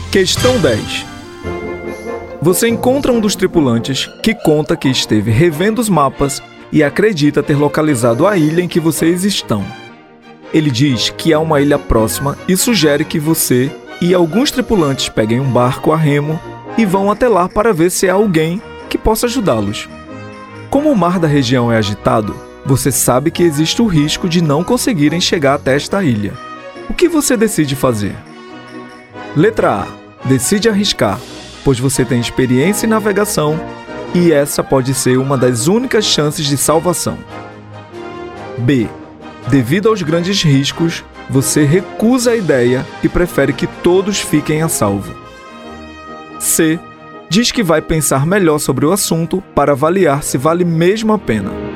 Questão 10. Você encontra um dos tripulantes que conta que esteve revendo os mapas e acredita ter localizado a ilha em que vocês estão. Ele diz que há uma ilha próxima e sugere que você e alguns tripulantes peguem um barco a remo e vão até lá para ver se há alguém que possa ajudá-los. Como o mar da região é agitado, você sabe que existe o risco de não conseguirem chegar até esta ilha. O que você decide fazer? Letra A. Decide arriscar, pois você tem experiência em navegação e essa pode ser uma das únicas chances de salvação. B. Devido aos grandes riscos, você recusa a ideia e prefere que todos fiquem a salvo. C. Diz que vai pensar melhor sobre o assunto para avaliar se vale mesmo a pena.